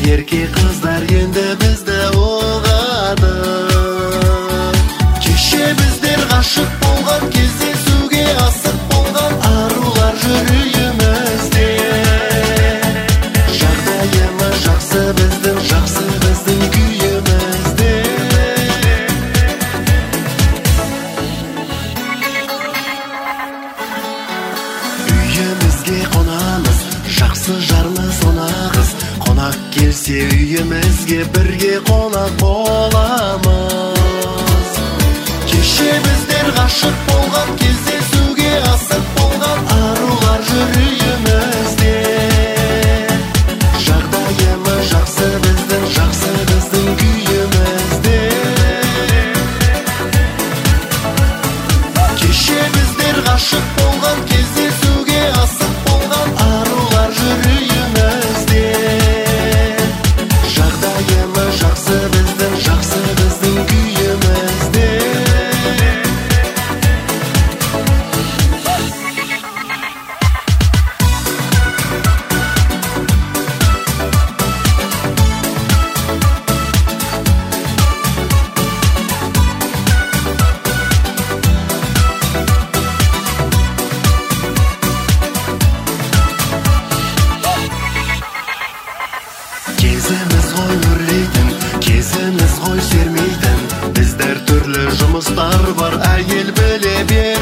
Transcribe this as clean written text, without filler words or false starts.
ерке қыздар енді бізді ұғады. Кеше біздер ғашық болған, кездесуге асық болған арулар жүр үйімізде. Жағдайымыз жақсы біздің, жақсы біздің күйімізде. Үйімізге қонамыз, жақсы жарлы сонағыз. Қонақ келсе үйімізге бірге қонақ боламыз. Кеше біздер ғашық болған, кездесуге асық болған арулар жүр үйімізде. Жағдайымыз жақсы біздің, жақсы біздің күйімізде. Кеше біздер ғашық болған, кездесуге асық болған арулар жүр үйімізде. Жағдайымыз жақсы біздің, жақсы біздің күйімізде. Кезіміз ғой өрлейтін, кезіміз ғой сермейтін. Біздер түрлі жұмыстар бар, әйел біле бер.